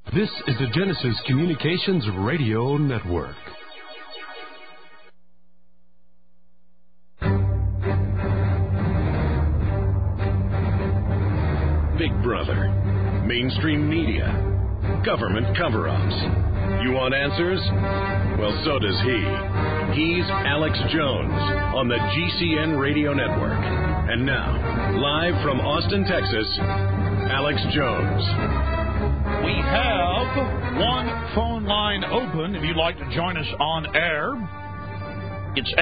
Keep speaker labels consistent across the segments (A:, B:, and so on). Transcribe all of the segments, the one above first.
A: This is the Genesis Communications Radio Network.
B: Big Brother, mainstream media, government cover-ups. You want answers? Well, so does he. He's Alex Jones on the GCN Radio Network. And now, live from Austin, Texas, Alex Jones.
C: We have one phone line open if you'd like to join us on air. It's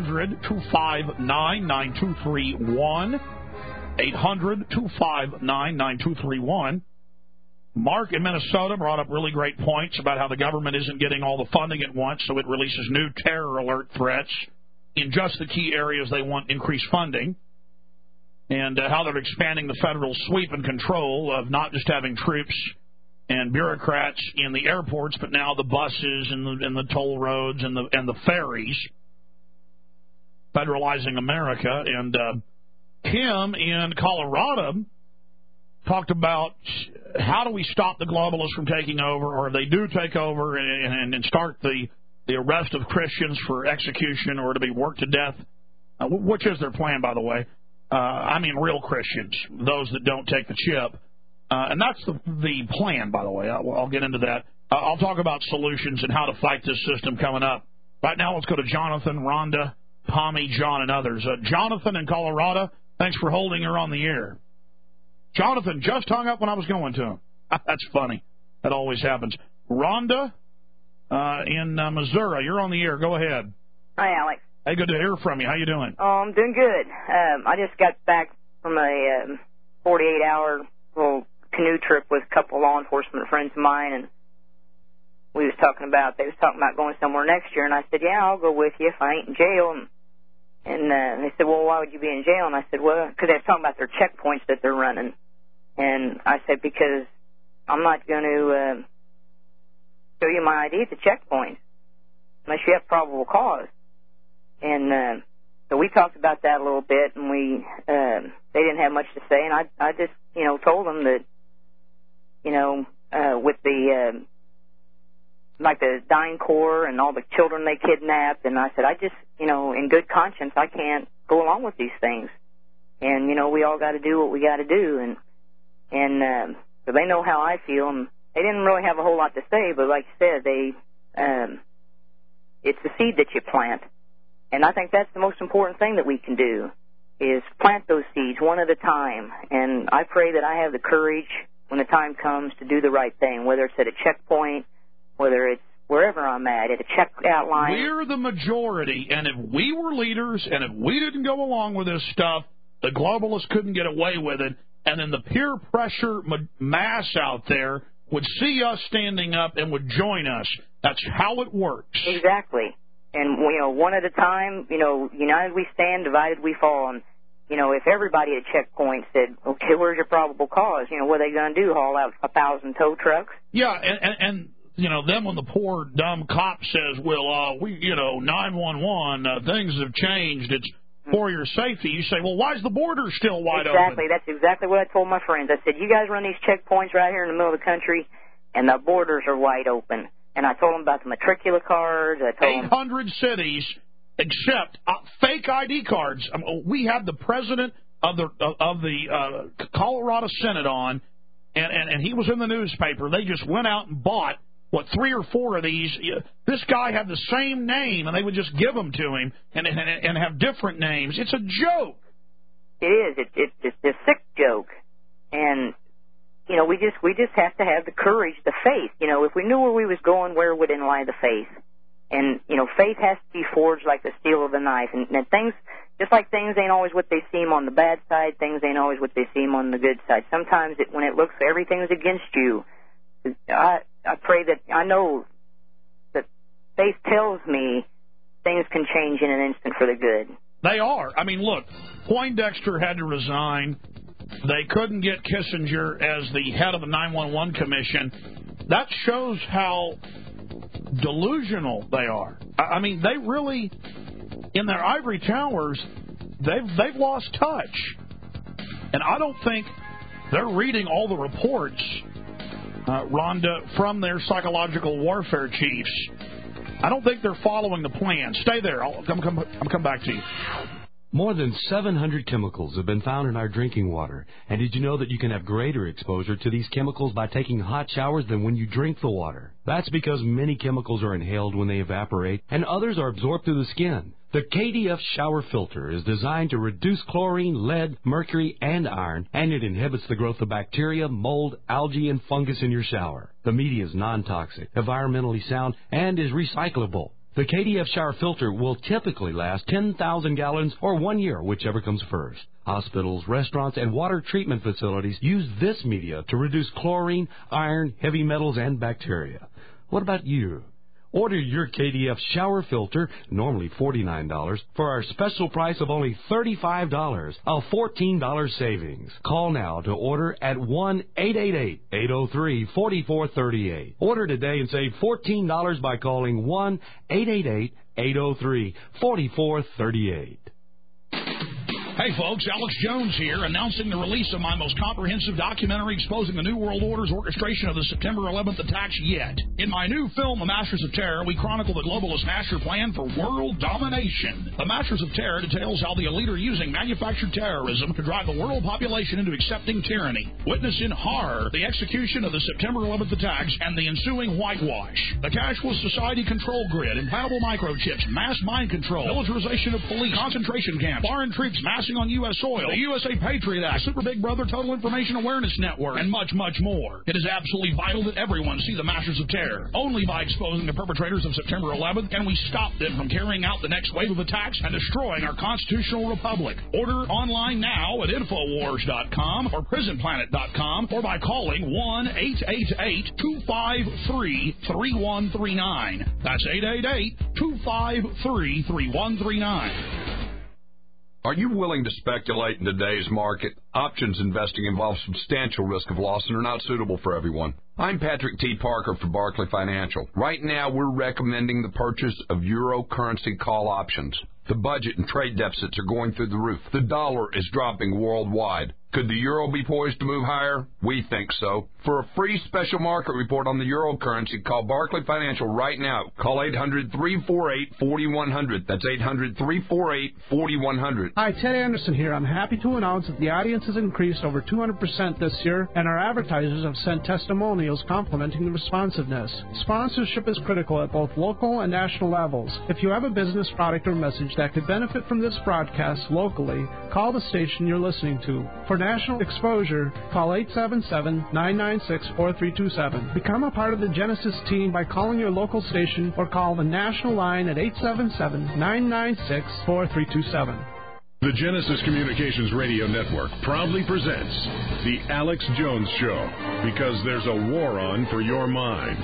C: 800-259-9231. 800-259-9231. Mark in Minnesota brought up really great points about how the government isn't getting all the funding at once, so it releases new terror alert threats in just the key areas they want increased funding, and how they're expanding the federal sweep and control of not just having troops and bureaucrats in the airports, but now the buses and the toll roads and the ferries, federalizing America. And Kim in Colorado talked about how do we stop the globalists from taking over, or if they do take over and start the arrest of Christians for execution or to be worked to death, which is their plan, by the way. I mean real Christians, those that don't take the chip. And that's the plan, by the way. I'll get into that. I'll talk about solutions and how to fight this system coming up. Right now, let's go to Jonathan, Rhonda, Tommy, John, and others. Jonathan in Colorado, thanks for holding her on the air. Jonathan just hung up when I was going to him. That's funny. That always happens. Rhonda in Missouri, you're on the air. Go ahead.
D: Hi, Alex.
C: Hey, good to hear from you. How you doing?
D: Oh, I'm doing good. I just got back from a 48-hour little canoe trip with a couple law enforcement friends of mine, and they was talking about going somewhere next year, and I said, yeah, I'll go with you if I ain't in jail. And they said, well, why would you be in jail? And I said, well, because they were talking about their checkpoints that they're running. And I said, because I'm not going to show you my ID at the checkpoint unless you have probable cause. And so we talked about that a little bit, and they didn't have much to say, and I just, told them that, with the like the dying corps and all the children they kidnapped, and I said, I just, in good conscience, I can't go along with these things, and we all got to do what we got to do, and so they know how I feel, and they didn't really have a whole lot to say, but like you said, it's the seed that you plant. And I think that's the most important thing that we can do, is plant those seeds one at a time. And I pray that I have the courage when the time comes to do the right thing, whether it's at a checkpoint, whether it's wherever I'm at a checkout line.
C: We're the majority, and if we were leaders and if we didn't go along with this stuff, the globalists couldn't get away with it. And then the peer pressure mass out there would see us standing up and would join us. That's how it works.
D: Exactly. And, one at a time, united we stand, divided we fall. And, if everybody at checkpoint said, okay, where's your probable cause? What are they going to do, haul out 1,000 tow trucks?
C: Yeah, and then when the poor dumb cop says, well, 911, things have changed, it's for your safety, you say, well, why is the border still wide open?
D: Exactly. That's exactly what I told my friends. I said, you guys run these checkpoints right here in the middle of the country, and the borders are wide open. And I told them about the matricula cards. I told
C: 800 cities accept fake ID cards. We had the president of the Colorado Senate on, and he was in the newspaper. They just went out and bought, 3 or 4 of these. This guy had the same name, and they would just give them to him and have different names. It's a joke.
D: It is. It's a sick joke. And we just have to have the courage, the faith. If we knew where we was going, where would lie the faith? And, faith has to be forged like the steel of the knife. And things, just like things ain't always what they seem on the bad side, things ain't always what they seem on the good side. Sometimes when it looks everything's against you, I pray that I know that faith tells me things can change in an instant for the good.
C: They are. I mean, look, Poindexter had to resign. They couldn't get Kissinger as the head of the 911 commission. That shows how delusional they are. I mean, they really, in their ivory towers, they've lost touch. And I don't think they're reading all the reports Rhonda, from their psychological warfare chiefs. I don't think they're following the plan. Stay there. I'll come back to you.
A: More than 700 chemicals have been found in our drinking water. And did you know that you can have greater exposure to these chemicals by taking hot showers than when you drink the water? That's because many chemicals are inhaled when they evaporate, and others are absorbed through the skin. The KDF shower filter is designed to reduce chlorine, lead, mercury, and iron, and it inhibits the growth of bacteria, mold, algae, and fungus in your shower. The media is non-toxic, environmentally sound, and is recyclable. The KDF shower filter will typically last 10,000 gallons or 1 year, whichever comes first. Hospitals, restaurants, and water treatment facilities use this media to reduce chlorine, iron, heavy metals, and bacteria. What about you? Order your KDF shower filter, normally $49, for our special price of only $35, a $14 savings. Call now to order at 1-888-803-4438. Order today and save $14 by calling 1-888-803-4438.
C: Hey folks, Alex Jones here, announcing the release of my most comprehensive documentary exposing the New World Order's orchestration of the September 11th attacks yet. In my new film, The Masters of Terror, we chronicle the globalist master plan for world domination. The Masters of Terror details how the elite are using manufactured terrorism to drive the world population into accepting tyranny. Witness in horror the execution of the September 11th attacks and the ensuing whitewash. The cashless society control grid, implantable microchips, mass mind control, militarization of police, concentration camps, foreign troops mass on U.S. soil, the USA Patriot Act, Super Big Brother Total Information Awareness Network, and much, much more. It is absolutely vital that everyone see the Masters of Terror. Only by exposing the perpetrators of September 11th can we stop them from carrying out the next wave of attacks and destroying our constitutional republic. Order online now at Infowars.com or PrisonPlanet.com or by calling 1-888-253-3139. That's 888-253-3139.
E: Are you willing to speculate in today's market? Options investing involves substantial risk of loss and are not suitable for everyone. I'm Patrick T. Parker for Barclay Financial. Right now, we're recommending the purchase of Euro currency call options. The budget and trade deficits are going through the roof. The dollar is dropping worldwide. Could the euro be poised to move higher? We think so. For a free special market report on the euro currency, call Barclay Financial right now. Call 800-348-4100. That's 800-348-4100.
F: Hi, Ted Anderson here. I'm happy to announce that the audience has increased over 200% this year, and our advertisers have sent testimonials complimenting the responsiveness. Sponsorship is critical at both local and national levels. If you have a business, product, or message that could benefit from this broadcast locally, call the station you're listening to. For national exposure, call 877-996-4327. Become a part of the Genesis team by calling your local station or call the national line at 877-996-4327.
B: The Genesis Communications Radio Network proudly presents The Alex Jones Show, because there's a war on for your mind.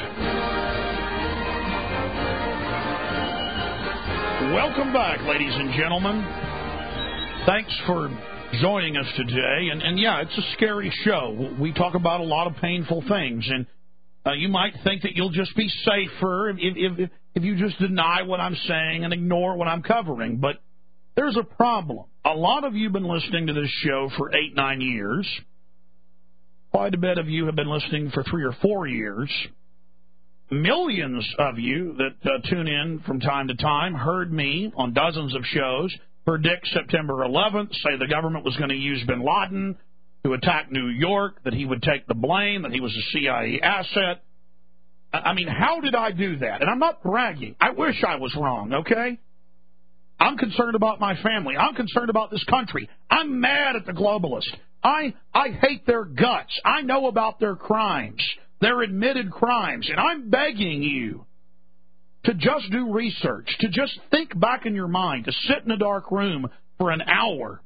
C: Welcome back, ladies and gentlemen. Thanks for joining us today. And yeah, it's a scary show. We talk about a lot of painful things, and you might think that you'll just be safer if you just deny what I'm saying and ignore what I'm covering. But there's a problem. A lot of you have been listening to this show for 8-9 years. Quite a bit of you have been listening for 3 or 4 years. Millions of you that tune in from time to time heard me on dozens of shows predict September 11th, say the government was going to use bin Laden to attack New York, that he would take the blame, that he was a CIA asset. I mean, how did I do that? And I'm not bragging. I wish I was wrong, okay? I'm concerned about my family. I'm concerned about this country. I'm mad at the globalists. I hate their guts. I know about their crimes, their admitted crimes, and I'm begging you to just do research, to just think back in your mind, to sit in a dark room for an hour,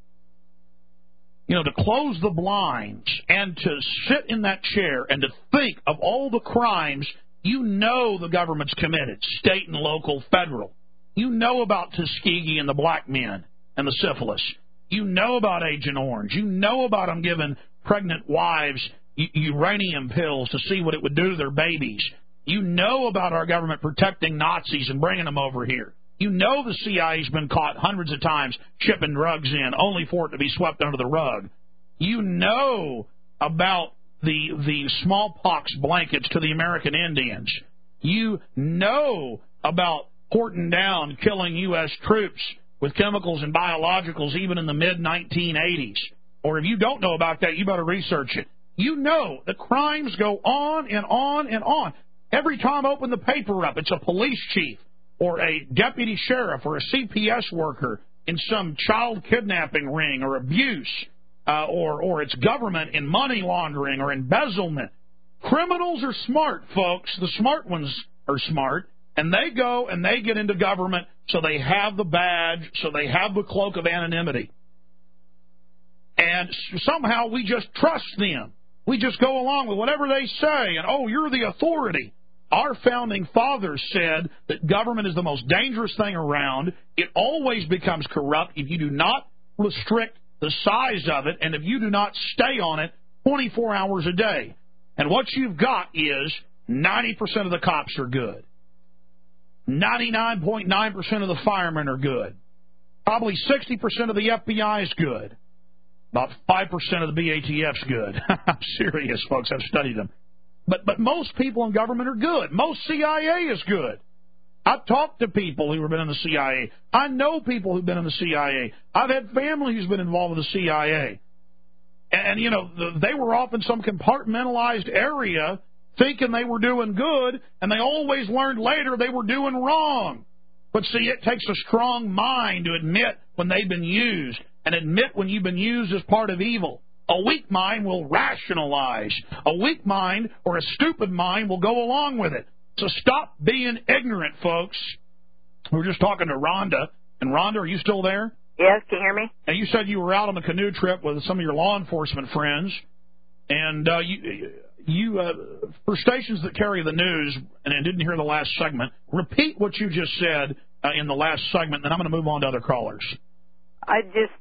C: to close the blinds and to sit in that chair and to think of all the crimes you know the government's committed, state and local, federal. You know about Tuskegee and the black men and the syphilis. You know about Agent Orange. You know about them giving pregnant wives uranium pills to see what it would do to their babies. You know about our government protecting Nazis and bringing them over here. You know the CIA's been caught hundreds of times shipping drugs in, only for it to be swept under the rug. You know about the smallpox blankets to the American Indians. You know about Horton Down killing U.S. troops with chemicals and biologicals even in the mid-1980s. Or if you don't know about that, you better research it. You know the crimes go on and on and on. Every time I open the paper up, it's a police chief or a deputy sheriff or a CPS worker in some child kidnapping ring or abuse, or it's government in money laundering or embezzlement. Criminals are smart, folks. The smart ones are smart, and they go and they get into government so they have the badge, so they have the cloak of anonymity. And somehow we just trust them. We just go along with whatever they say, and, oh, you're the authority. Our founding fathers said that government is the most dangerous thing around. It always becomes corrupt if you do not restrict the size of it and if you do not stay on it 24 hours a day. And what you've got is 90% of the cops are good. 99.9% of the firemen are good. Probably 60% of the FBI is good. About 5% of the BATF's good. I'm serious, folks. I've studied them. But most people in government are good. Most CIA is good. I've talked to people who have been in the CIA. I know people who've been in the CIA. I've had family who's been involved with the CIA. And, you know, they were off in some compartmentalized area thinking they were doing good, and they always learned later they were doing wrong. But, see, it takes a strong mind to admit when they've been used and admit when you've been used as part of evil. A weak mind will rationalize. A weak mind or a stupid mind will go along with it. So stop being ignorant, folks. We were just talking to Rhonda. And, Rhonda, are you still there?
D: Yes, can you hear me?
C: And you said you were out on a canoe trip with some of your law enforcement friends. And you for stations that carry the news, and I didn't hear the last segment, repeat what you just said in the last segment, and I'm going to move on to other callers.
D: I just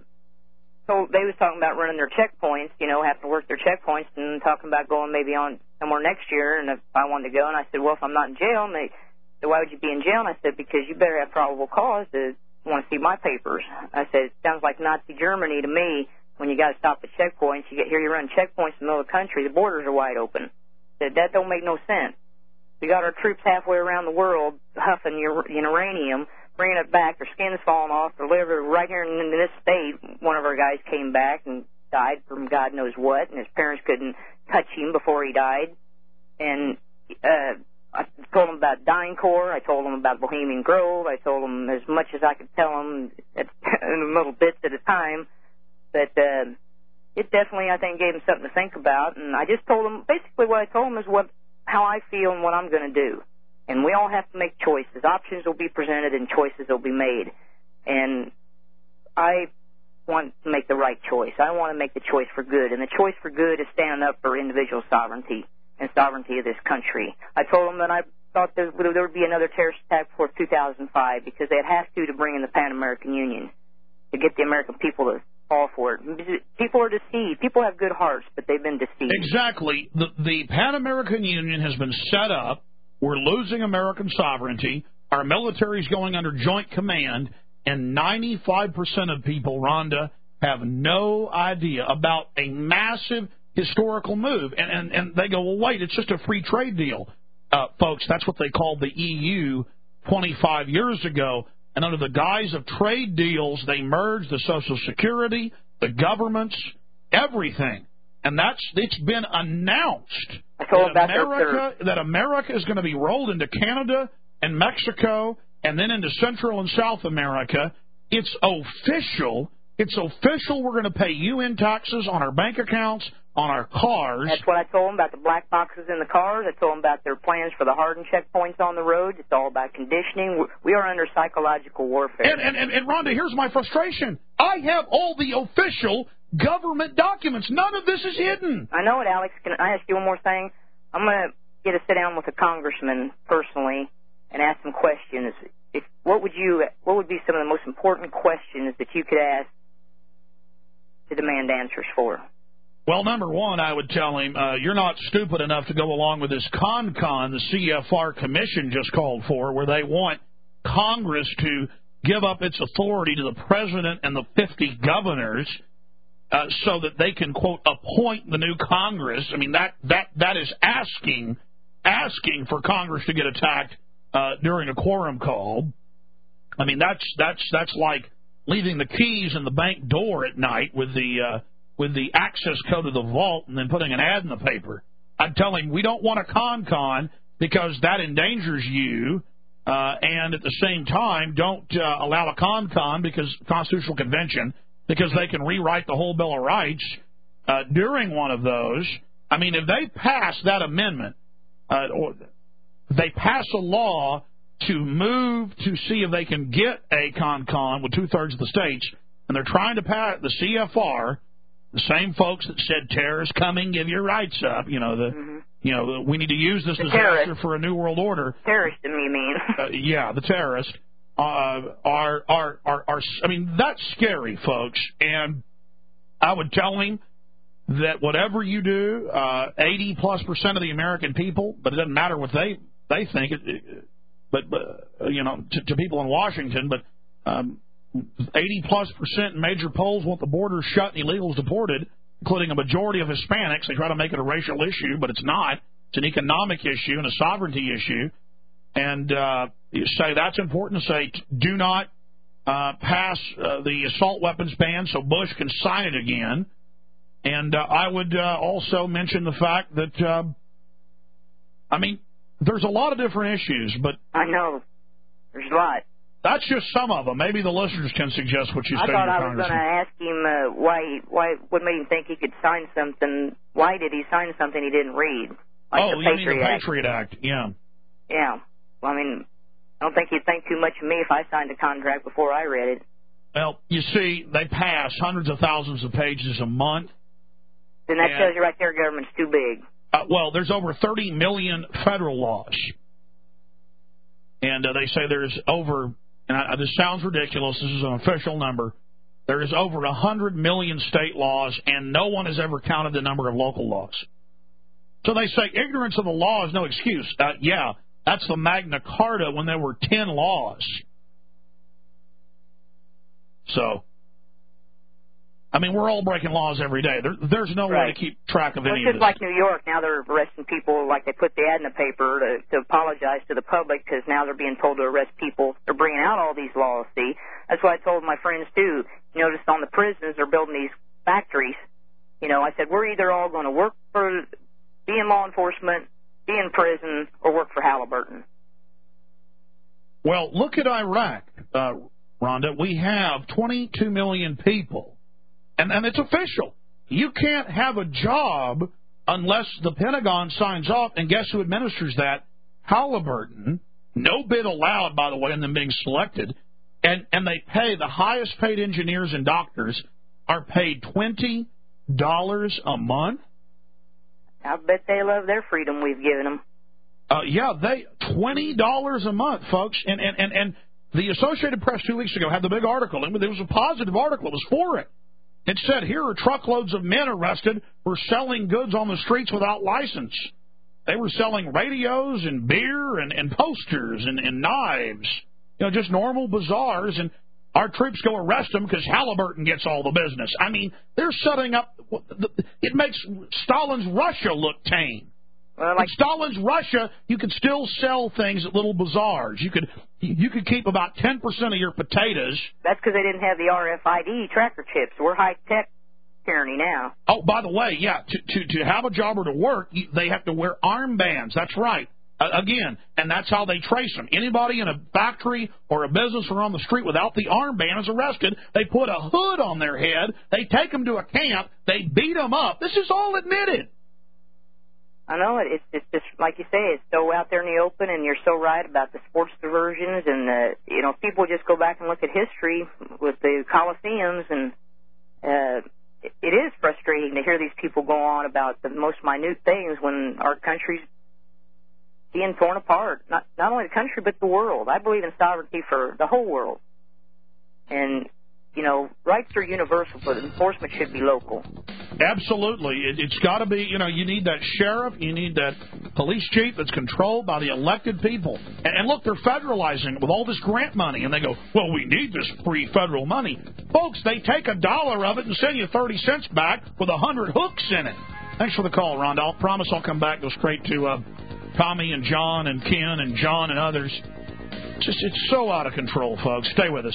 D: told they was talking about running their checkpoints, you know, having to work their checkpoints, and talking about going maybe on somewhere next year. And if I wanted to go, and I said, well, if I'm not in jail, and they said, why would you be in jail? And I said, because you better have probable cause to want to see my papers. I said, it sounds like Nazi Germany to me. When you got to stop at checkpoints, you get here, you run checkpoints in the middle of the country, the borders are wide open. I said, that don't make no sense. We got our troops halfway around the world huffing uranium, bringing it back, their skin's falling off, or whatever. Right here in this state, one of our guys came back and died from God knows what, and his parents couldn't touch him before he died. And I told him about DynCorp. I told him about Bohemian Grove. I told him as much as I could tell him in little bits at a time. But it definitely, I think, gave him something to think about. And I just told him, basically what I told him is how I feel and what I'm going to do. And we all have to make choices. Options will be presented and choices will be made. And I want to make the right choice. I want to make the choice for good. And the choice for good is standing up for individual sovereignty and sovereignty of this country. I told him that I thought there would be another terrorist attack before 2005 because they'd have to bring in the Pan-American Union to get the American people to fall for it. People are deceived. People have good hearts, but they've been deceived.
C: Exactly. The Pan-American Union has been set up. We're losing American sovereignty. Our military is going under joint command, and 95% of people, Rhonda, have no idea about a massive historical move. And they go, well, wait, it's just a free trade deal. Folks, that's what they called the EU 25 years ago. And under the guise of trade deals, they merged the Social Security, the governments, everything. And it's been announced that America is going to be rolled into Canada and Mexico and then into Central and South America. It's official. It's official. We're going to pay UN taxes on our bank accounts, on our cars.
D: That's what I told them about the black boxes in the cars. I told them about their plans for the hardened checkpoints on the road. It's all about conditioning. We are under psychological warfare.
C: And Rhonda, here's my frustration. I have all the official government documents. None of this is hidden.
D: I know it, Alex. Can I ask you one more thing? I'm going to get a sit down with a congressman personally and ask some questions. What would be some of the most important questions that you could ask to demand answers for?
C: Well, number one, I would tell him, you're not stupid enough to go along with this CONCON the CFR Commission just called for, where they want Congress to give up its authority to the president and the 50 governors. so that they can, quote, appoint the new Congress. I mean, that is asking for Congress to get attacked during a quorum call. I mean, that's like leaving the keys in the bank door at night with the access code of the vault and then putting an ad in the paper. I'd tell him we don't want a con because that endangers you, and at the same time don't allow a con because Constitutional Convention, because they can rewrite the whole Bill of Rights during one of those. I mean, if they pass that amendment, or they pass a law to move to see if they can get a con with two-thirds of the states, and they're trying to pass the CFR, the same folks that said terrorists coming, give your rights up. We need to use this disaster for a new world order.
D: Terrorists, you mean?
C: Yeah, the terrorists are. I mean, that's scary, folks. And I would tell him that whatever you do, 80+% of the American people, but it doesn't matter what they think. But to people in Washington, but 80+% in major polls want the borders shut and illegals deported, including a majority of Hispanics. They try to make it a racial issue, but it's not. It's an economic issue and a sovereignty issue. And you say that's important to say, do not pass the assault weapons ban so Bush can sign it again. And I would also mention the fact that, there's a lot of different issues, but...
D: I know. There's a lot.
C: That's just some of them. Maybe the listeners can suggest what you say to your
D: congressman. I thought I was going to ask him what made him think he could sign something. Why did he sign something he didn't read? Like
C: you mean the Patriot Act, yeah.
D: Yeah. Well, I don't think he'd think too much of me if I signed a contract before I read it.
C: Well, you see, they pass hundreds of thousands of pages a month.
D: Then that tells you right there government's too big.
C: There's over 30 million federal laws. And they say there's over, and this sounds ridiculous, this is an official number, there is over 100 million state laws, and no one has ever counted the number of local laws. So they say ignorance of the law is no excuse. Yeah, that's the Magna Carta when there were 10 laws. So... we're all breaking laws every day. There's no way to keep track of any of this.
D: It's just like New York. Now they're arresting people, like they put the ad in the paper to apologize to the public because now they're being told to arrest people. They're bringing out all these laws, see. That's what I told my friends, too. You notice on the prisons, they're building these factories. I said, we're either all going to work for, be in law enforcement, be in prison, or work for Halliburton.
C: Well, look at Iraq, Rhonda. We have 22 million people. And it's official. You can't have a job unless the Pentagon signs off, and guess who administers that? Halliburton. No bid allowed, by the way, in them being selected. And they pay, the highest paid engineers and doctors are paid $20 a month.
D: I bet they love their freedom we've given them.
C: They $20 a month, folks. And the Associated Press 2 weeks ago had the big article. It was a positive article. It was for it. It said, here are truckloads of men arrested for selling goods on the streets without license. They were selling radios and beer and posters and knives, just normal bazaars. And our troops go arrest them because Halliburton gets all the business. They're setting up, it makes Stalin's Russia look tame.
D: Well,
C: in Stalin's Russia, you could still sell things at little bazaars. You could keep about 10% of your potatoes.
D: That's because they didn't have the RFID tracker chips. We're high-tech tyranny now.
C: Oh, by the way, yeah, to have a job or to work, they have to wear armbands. That's right. Again, and that's how they trace them. Anybody in a factory or a business or on the street without the armband is arrested. They put a hood on their head. They take them to a camp. They beat them up. This is all admitted.
D: I know it. It's just like you say. It's so out there in the open, and you're so right about the sports diversions. And people just go back and look at history with the Colosseums, and it is frustrating to hear these people go on about the most minute things when our country's being torn apart. Not only the country, but the world. I believe in sovereignty for the whole world. And rights are universal, but enforcement should be local.
C: Absolutely. It's got to be, you need that sheriff, you need that police chief that's controlled by the elected people. And look, they're federalizing it with all this grant money, and they go, well, we need this free federal money. Folks, they take $1 of it and send you 30 cents back with 100 hooks in it. Thanks for the call, Rhonda. I promise I'll come back, go straight to Tommy and John and Ken and John and others. It's so out of control, folks. Stay with us.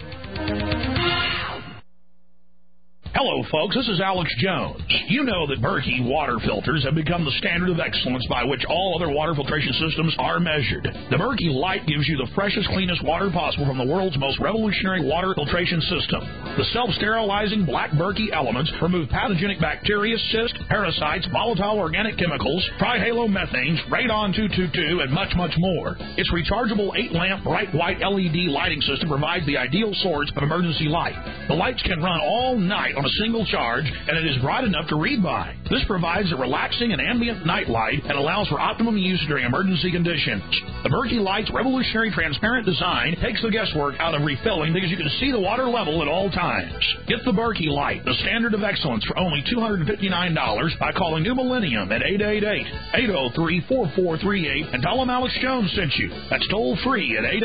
C: Hello, folks. This is Alex Jones. You know that Berkey water filters have become the standard of excellence by which all other water filtration systems are measured. The Berkey Light gives you the freshest, cleanest water possible from the world's most revolutionary water filtration system. The self-sterilizing black Berkey elements remove pathogenic bacteria, cysts, parasites, volatile organic chemicals, trihalomethanes, radon-222, and much, much more. Its rechargeable 8-lamp bright white LED lighting system provides the ideal source of emergency light. The lights can run all night on a single charge, and it is bright enough to read by. This provides a relaxing and ambient night light and allows for optimum use during emergency conditions. The Berkey Light's revolutionary transparent design takes the guesswork out of refilling because you can see the water level at all times. Get the Berkey Light, the standard of excellence, for only $259 by calling New Millennium at 888-803-4438 and tell them Alex Jones sent you. That's toll free at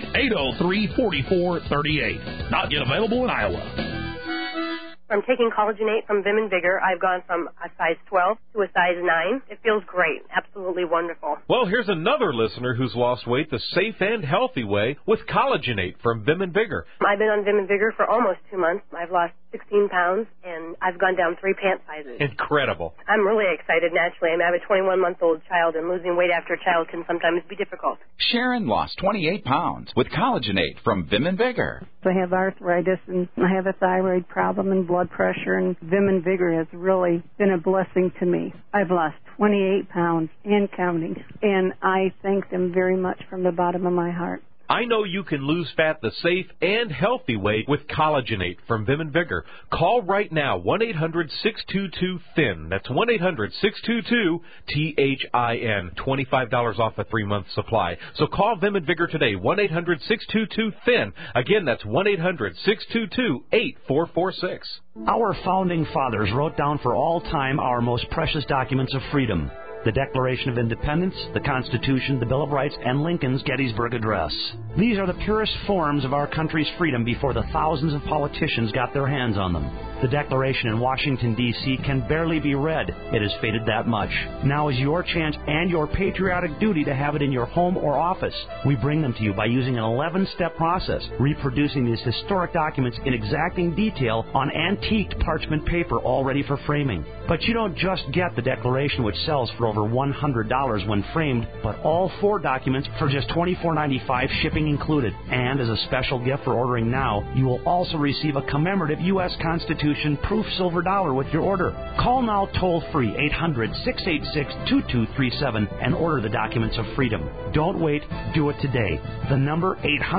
C: 888-803-4438. Not yet available in Iowa.
G: I'm taking Collagen 8 from Vim and Vigor. I've gone from a size 12 to a size 9. It feels great. Absolutely wonderful.
H: Well, here's another listener who's lost weight the safe and healthy way with Collagen 8 from Vim and Vigor.
G: I've been on Vim and Vigor for almost 2 months. I've lost 16 pounds, and I've gone down 3 pant sizes.
H: Incredible.
G: I'm really excited, naturally. I have a 21-month-old child, and losing weight after a child can sometimes be difficult.
I: Sharon lost 28 pounds with Collagen 8 from Vim and Vigor.
J: I have arthritis, and I have a thyroid problem and blood pressure, and Vim and Vigor has really been a blessing to me. I've lost 28 pounds and counting, and I thank them very much from the bottom of my heart.
H: I know you can lose fat the safe and healthy way with Collagen 8 from Vim and Vigor. Call right now, 1-800-622-THIN. That's 1-800-622-THIN. $25 off a 3-month supply. So call Vim and Vigor today, 1-800-622-THIN. Again, that's 1-800-622-8446.
K: Our founding fathers wrote down for all time our most precious documents of freedom: the Declaration of Independence, the Constitution, the Bill of Rights, and Lincoln's Gettysburg Address. These are the purest forms of our country's freedom before the thousands of politicians got their hands on them. The Declaration in Washington, D.C. can barely be read. It has faded that much. Now is your chance and your patriotic duty to have it in your home or office. We bring them to you by using an 11-step process, reproducing these historic documents in exacting detail on antiqued parchment paper all ready for framing. But you don't just get the Declaration, which sells for over $100 when framed, but all 4 documents for just $24.95, shipping included. And as a special gift for ordering now, you will also receive a commemorative U.S. Constitution proof silver dollar with your order. Call now toll-free, 800-686-2237, and order the documents of freedom. Don't wait. Do it today. The number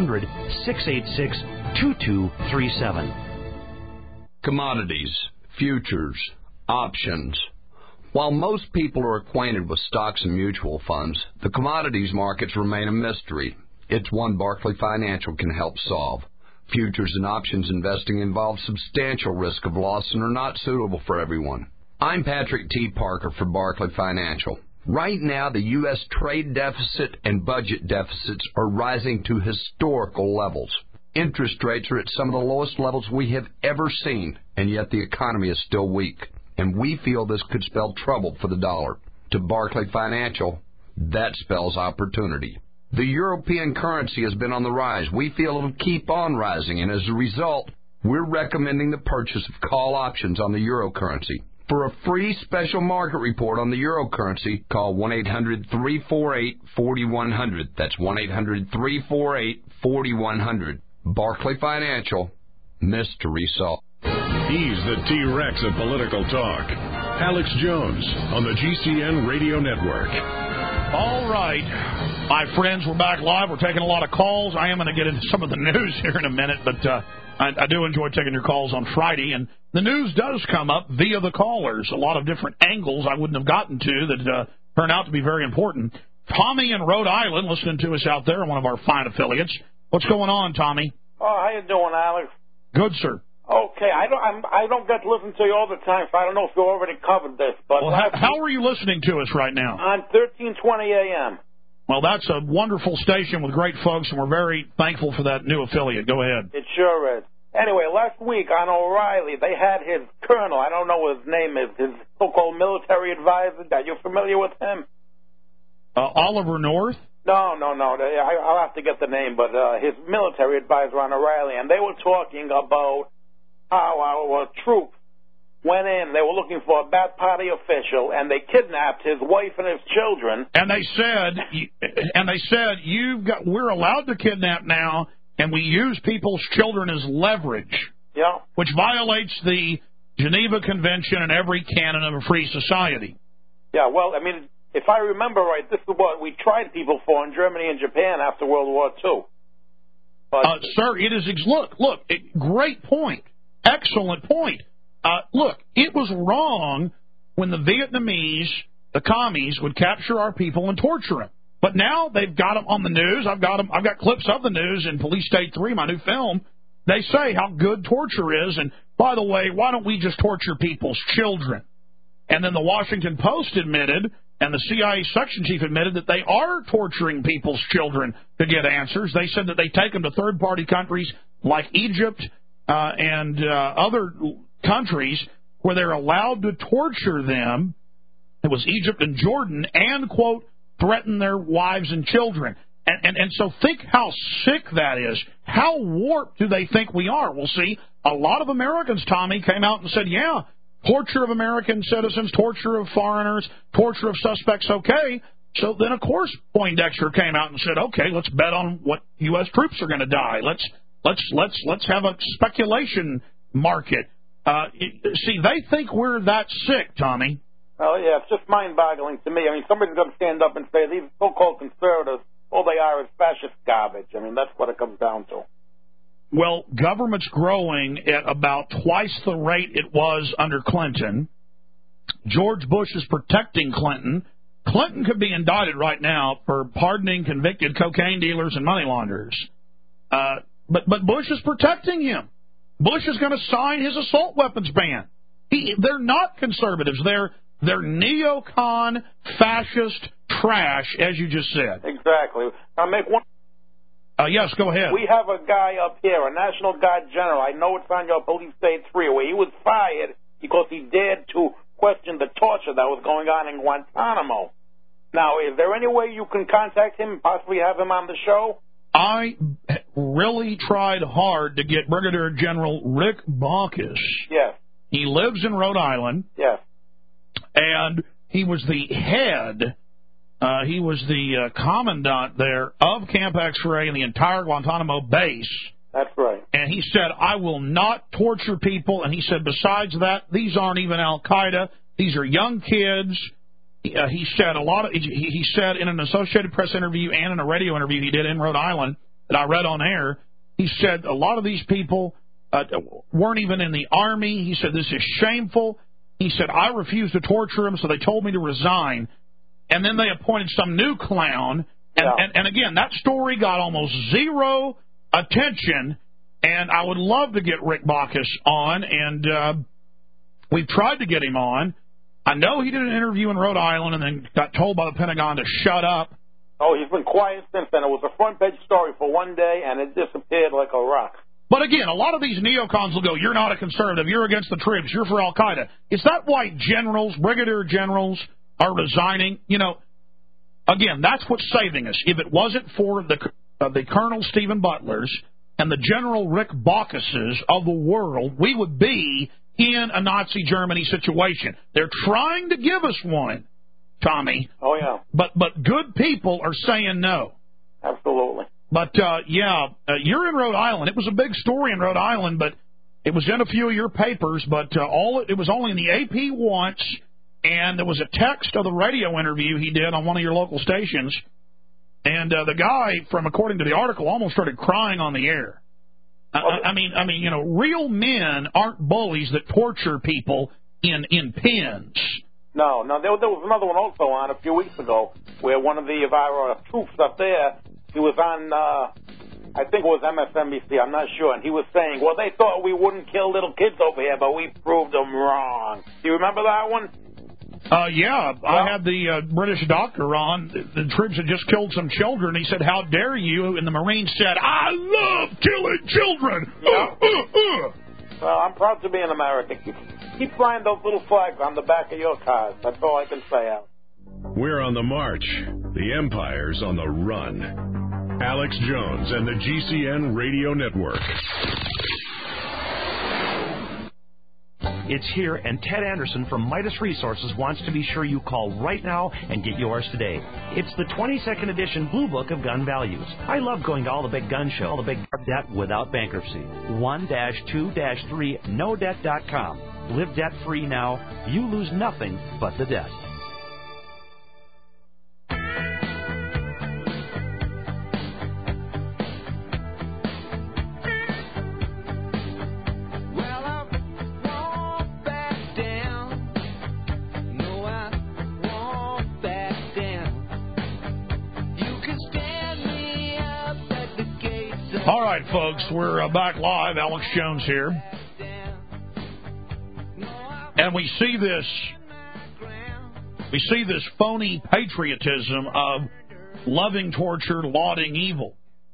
K: 800-686-2237.
E: Commodities, futures, options. While most people are acquainted with stocks and mutual funds, the commodities markets remain a mystery. It's one Barclay Financial can help solve. Futures and options investing involve substantial risk of loss and are not suitable for everyone. I'm Patrick T. Parker for Barclay Financial. Right now, the U.S. trade deficit and budget deficits are rising to historical levels. Interest rates are at some of the lowest levels we have ever seen, and yet the economy is still weak. And we feel this could spell trouble for the dollar. To Barclay Financial, that spells opportunity. The European currency has been on the rise. We feel it'll keep on rising, and as a result, we're recommending the purchase of call options on the euro currency. For a free special market report on the euro currency, call 1-800-348-4100. That's 1-800-348-4100. Barclay Financial, mystery solved.
B: He's the T-Rex of political talk. Alex Jones on the GCN Radio Network.
C: All right. My friends, we're back live. We're taking a lot of calls. I am going to get into some of the news here in a minute, but I do enjoy taking your calls on Friday. And the news does come up via the callers. A lot of different angles I wouldn't have gotten to that turn out to be very important. Tommy in Rhode Island listening to us out there, one of our fine affiliates. What's going on, Tommy?
L: Oh, how you doing, Alex?
C: Good, sir.
L: Okay, I don't get to listen to you all the time, so I don't know if you already covered this. But
C: well, how are you listening to us right now?
L: On 1320 AM.
C: Well, that's a wonderful station with great folks, and we're very thankful for that new affiliate. Go ahead.
L: It sure is. Anyway, last week on O'Reilly, they had his colonel, I don't know what his name is, his so-called military advisor. Are you familiar with him?
C: Oliver North?
L: No. I'll have to get the name, but his military advisor on O'Reilly, and they were talking about how our troops went in. They were looking for a Ba'ath Party official, and they kidnapped his wife and his children.
C: And they said, we're allowed to kidnap now, and we use people's children as leverage.
L: Yeah.
C: Which violates the Geneva Convention and every canon of a free society.
L: Yeah. Well, I mean, if I remember right, this is what we tried people for in Germany and Japan after World War II. But,
C: sir, it is look. Great point. Excellent point. Look, it was wrong when the Vietnamese, the commies, would capture our people and torture them. But now they've got them on the news. I've got clips of the news in Police State 3, my new film. They say how good torture is. And by the way, why don't we just torture people's children? And then the Washington Post admitted, and the CIA section chief admitted, that they are torturing people's children to get answers. They said that they take them to third-party countries like Egypt and other countries where they're allowed to torture them. It was Egypt and Jordan, and, quote, threaten their wives and children. And so think how sick that is. How warped do they think we are? Well, see, a lot of Americans, Tommy, came out and said, yeah, torture of American citizens, torture of foreigners, torture of suspects, okay. So then, of course, Poindexter came out and said, okay, let's bet on what U.S. troops are going to die. Let's have a speculation market. See, they think we're that sick, Tommy.
L: Well, yeah, it's just mind-boggling to me. I mean, somebody's going to stand up and say these so-called conservatives, all they are is fascist garbage. I mean, that's what it comes down to.
C: Well, government's growing at about twice the rate it was under Clinton. George Bush is protecting Clinton. Clinton could be indicted right now for pardoning convicted cocaine dealers and money launderers. But Bush is protecting him. Bush is going to sign his assault weapons ban. They're not conservatives. They're neocon, fascist trash, as you just said.
L: Exactly. I'll make one.
C: Yes, go ahead.
L: We have a guy up here, a National Guard general. I know it's on your Police State 3, where he was fired because he dared to question the torture that was going on in Guantanamo. Now, is there any way you can contact him and possibly have him on the show?
C: I really tried hard to get Brigadier General Rick Baucus.
L: Yes.
C: He lives in Rhode Island.
L: Yes.
C: And he was the head, he was the commandant there of Camp X-Ray and the entire Guantanamo base.
L: That's right.
C: And he said, I will not torture people. And he said, besides that, these aren't even Al-Qaeda. These are young kids. He said he said in an Associated Press interview and in a radio interview he did in Rhode Island that I read on air, he said a lot of these people weren't even in the Army. He said, this is shameful. He said, I refused to torture them, so they told me to resign. And then they appointed some new clown. And again, that story got almost zero attention. And I would love to get Rick Baucus on. And we've tried to get him on. I know he did an interview in Rhode Island and then got told by the Pentagon to shut up.
L: Oh, he's been quiet since then. It was a front-page story for one day, and it disappeared like a rock.
C: But again, a lot of these neocons will go, you're not a conservative, you're against the troops, you're for Al-Qaeda. Is that why generals, brigadier generals, are resigning? You know, again, that's what's saving us. If it wasn't for the Colonel Stephen Butlers and the General Rick Baucuses of the world, we would be in a Nazi Germany situation. They're trying to give us one, Tommy.
L: Oh, yeah.
C: But good people are saying no.
L: Absolutely.
C: But, you're in Rhode Island. It was a big story in Rhode Island, but it was in a few of your papers, but it was only in the AP once, and there was a text of the radio interview he did on one of your local stations, and the guy, according to the article, almost started crying on the air. I mean, you know, real men aren't bullies that torture people in pens.
L: No, there was another one also on a few weeks ago where one of our troops up there, he was on I think it was MSNBC, I'm not sure, and he was saying, well, they thought we wouldn't kill little kids over here, but we proved them wrong. Do you remember that one?
C: Yeah, I had the British doctor on. The troops had just killed some children. He said, how dare you? And the Marines said, I love killing children.
L: Yeah. Well, I'm proud to be an American. Keep flying those little flags on the back of your cars. That's all I can say, Al.
B: We're on the march. The empire's on the run. Alex Jones and the GCN Radio Network.
K: It's here, and Ted Anderson from Midas Resources wants to be sure you call right now and get yours today. It's the 22nd edition Blue Book of Gun Values. I love going to all the big gun shows, all the big debt without bankruptcy. 1-2-3nodebt.com. Live debt-free now. You lose nothing but the debt.
C: All right, folks, we're back live. Alex Jones here. And we see this phony patriotism of loving torture, lauding evil.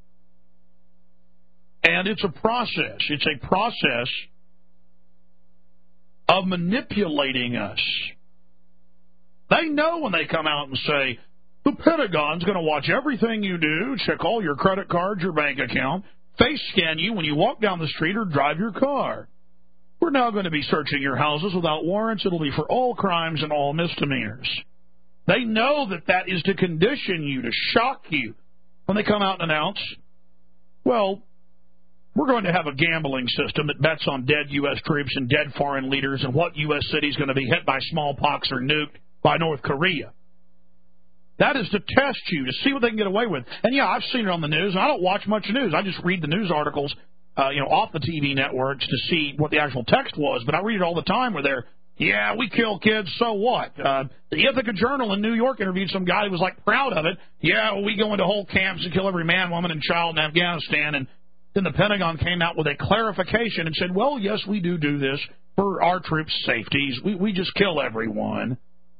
C: And it's a process. It's a process of manipulating us. They know when they come out and say, the Pentagon's going to watch everything you do, check all your credit cards, your bank account, face scan you when you walk down the street or drive your car. We're now going to be searching your houses without warrants. It'll be for all crimes and all misdemeanors. They know that is to condition you, to shock you. When they come out and announce, well, we're going to have a gambling system that bets on dead U.S. troops and dead foreign leaders and what U.S. city is going to be hit by smallpox or nuked by North Korea. That is to test you, to see what they can get away with. And, yeah, I've seen it on the news. I don't watch much news. I just read the news articles, off the TV networks to see what the actual text was. But I read it all the time where they're, yeah, we kill kids, so what? The Ithaca Journal in New York interviewed some guy who was, proud of it. Yeah, well, we go into whole camps and kill every man, woman, and child in Afghanistan. And then the Pentagon came out with a clarification and said, well, yes, we do this for our troops' safeties. We just kill everyone.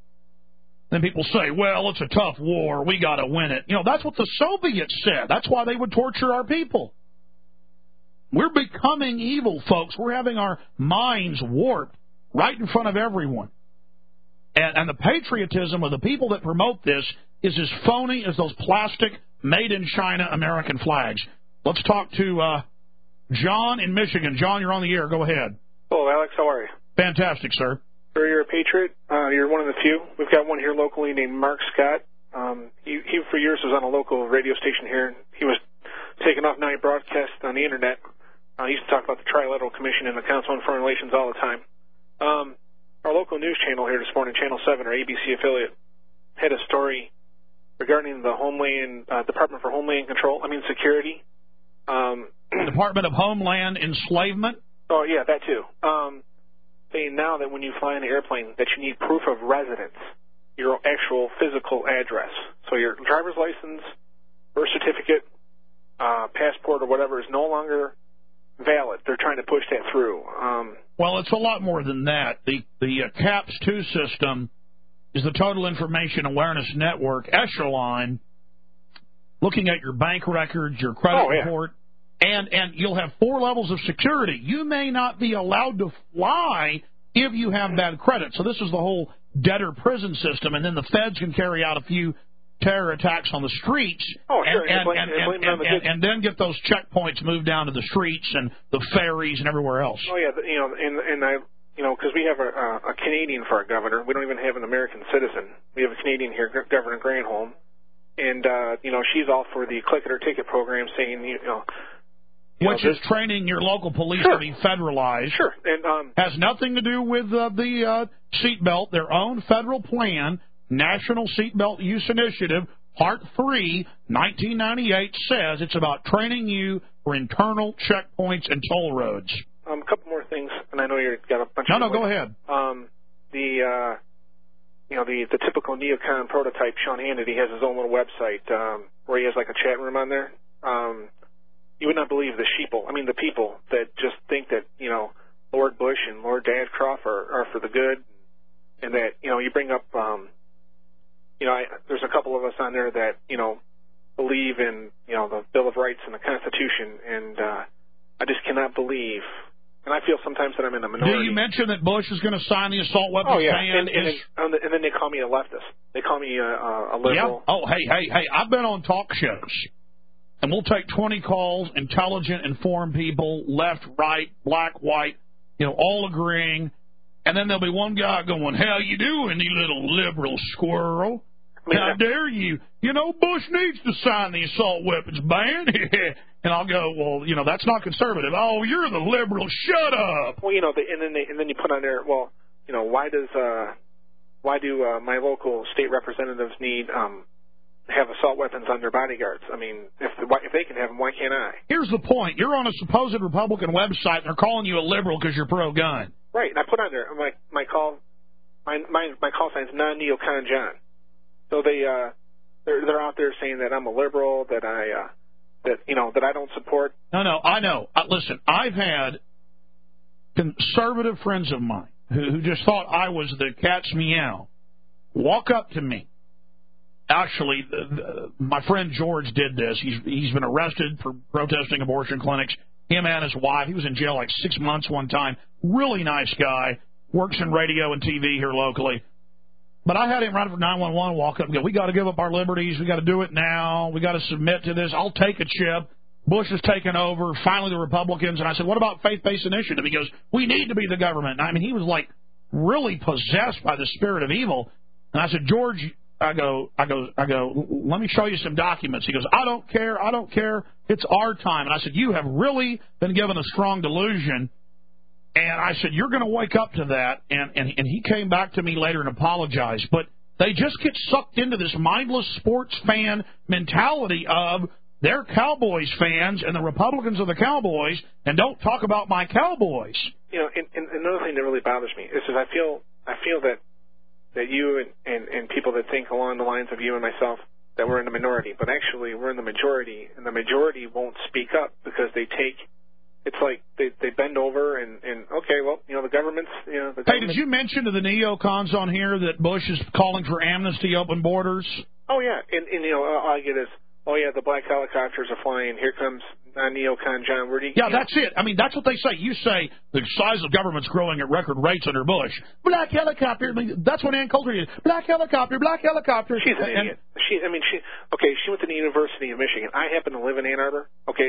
C: Then people say, well, it's a tough war. We got to win it. That's what the Soviets said. That's why they would torture our people. We're becoming evil, folks. We're having our minds warped right in front of everyone. And the patriotism of the people that promote this is as phony as those plastic made-in-China American flags. Let's talk to John in Michigan. John, you're on the air. Go ahead.
M: Hello, Alex. How are you?
C: Fantastic, sir.
M: You're a patriot. You're one of the few. We've got one here locally named Mark Scott. He for years was on a local radio station here. He was taken off night broadcast on the Internet. He used to talk about the Trilateral Commission and the Council on Foreign Relations all the time. Our local news channel here this morning, Channel 7, our ABC affiliate, had a story regarding the Department for Homeland Security.
C: Department of Homeland Enslavement?
M: Oh, yeah, that too. Saying now that when you fly in an airplane that you need proof of residence, your actual physical address. So your driver's license, birth certificate, passport or whatever is no longer valid. They're trying to push that through.
C: Well, it's a lot more than that. The CAPS-2 system is the Total Information Awareness Network, Echelon, looking at your bank records, your credit report, and you'll have 4 levels of security. You may not be allowed to fly if you have bad credit. So this is the whole debtor prison system, and then the feds can carry out a few terror attacks on the streets, and then get those checkpoints moved down to the streets and the ferries and everywhere else.
M: Oh yeah, because we have a Canadian for our governor. We don't even have an American citizen. We have a Canadian here, Governor Granholm, and she's all for the click it or ticket program, saying
C: which is training your local police to be federalized.
M: Sure, and
C: has nothing to do with the seatbelt. Their own federal plan. National Seatbelt Use Initiative, Part 3, 1998, says it's about training you for internal checkpoints and toll roads.
M: A couple more things, and I know you've got a bunch.
C: No, go ahead.
M: The typical neocon prototype, Sean Hannity, has his own little website where he has like a chat room on there. you would not believe the people that just think that, Lord Bush and Lord Ashcroft are for the good, and that, you bring up, there's a couple of us on there that, believe in, the Bill of Rights and the Constitution, and I just cannot believe, and I feel sometimes that I'm in a minority.
C: Do you mention that Bush is going to sign the assault weapons ban?
M: And then they call me a leftist. They call me a liberal.
C: Yeah. Oh, hey, I've been on talk shows, and we'll take 20 calls, intelligent, informed people, left, right, black, white, all agreeing, and then there'll be one guy going, "How you doing, you little liberal squirrel? How dare you? Bush needs to sign the assault weapons ban." And I'll go, "Well, that's not conservative." "Oh, you're the liberal. Shut up."
M: Well, and then you put on there, well, why do my local state representatives need have assault weapons on their bodyguards? I mean, if they can have them, why can't I?
C: Here's the point: you're on a supposed Republican website, and they're calling you a liberal because you're pro-gun.
M: Right, and I put on there my call sign's non-neocon John. So they're out there saying that I'm a liberal, that I don't support.
C: No, I know. Listen, I've had conservative friends of mine who just thought I was the cat's meow walk up to me. Actually, my friend George did this. He's been arrested for protesting abortion clinics. Him and his wife. He was in jail like 6 months one time. Really nice guy. Works in radio and TV here locally. But I had him right for 911 walk up and go, "We got to give up our liberties. We got to do it now. We got to submit to this. I'll take a chip. Bush has taken over. Finally, the Republicans." And I said, "What about faith-based initiative?" He goes, "We need to be the government." And I mean, he was like really possessed by the spirit of evil. And I said, "George," I go, "let me show you some documents." He goes, I don't care. It's our time." And I said, "You have really been given a strong delusion." And I said, "You're going to wake up to that." And he came back to me later and apologized. But they just get sucked into this mindless sports fan mentality of they're Cowboys fans and the Republicans are the Cowboys, and don't talk about my Cowboys.
M: And another thing that really bothers me is that I feel that you and people that think along the lines of you and myself, that we're in the minority, but actually we're in the majority, and the majority won't speak up because it's like they bend over and okay, well, the government's,
C: Hey, did you mention to the neocons on here that Bush is calling for amnesty, open borders?
M: Oh, yeah, and all I get is, "Oh, yeah, the black helicopters are flying. Here comes neocon John." Where do you?
C: Yeah, that's it. I mean, that's what they say. You say the size of government's growing at record rates under Bush. Black helicopter. I mean, that's what Ann Coulter is. Black helicopter.
M: She's an idiot. She went to the University of Michigan. I happen to live in Ann Arbor. Okay,